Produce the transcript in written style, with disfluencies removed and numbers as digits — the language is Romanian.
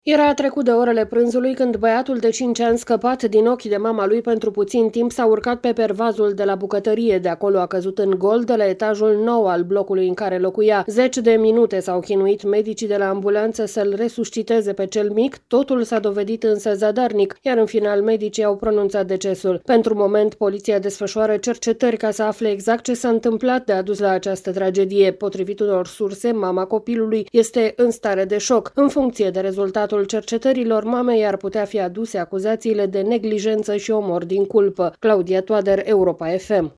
Era trecut de orele prânzului când băiatul de 5 ani, scăpat din ochii de mama lui pentru puțin timp, s-a urcat pe pervazul de la bucătărie. De acolo a căzut în gol de la etajul 9 al blocului în care locuia. 10 de minute s-au chinuit medicii de la ambulanță să-l resusciteze pe cel mic, totul s-a dovedit însă zadarnic, iar în final medicii au pronunțat decesul. Pentru moment, poliția desfășoară cercetări ca să afle exact ce s-a întâmplat de a dus la această tragedie. Potrivit unor surse, mama copilului este în stare de șoc. În funcție de rezultatul cercetărilor, mamei ar putea fi aduse acuzațiile de neglijență și omor din culpă. Claudia Toader, Europa FM.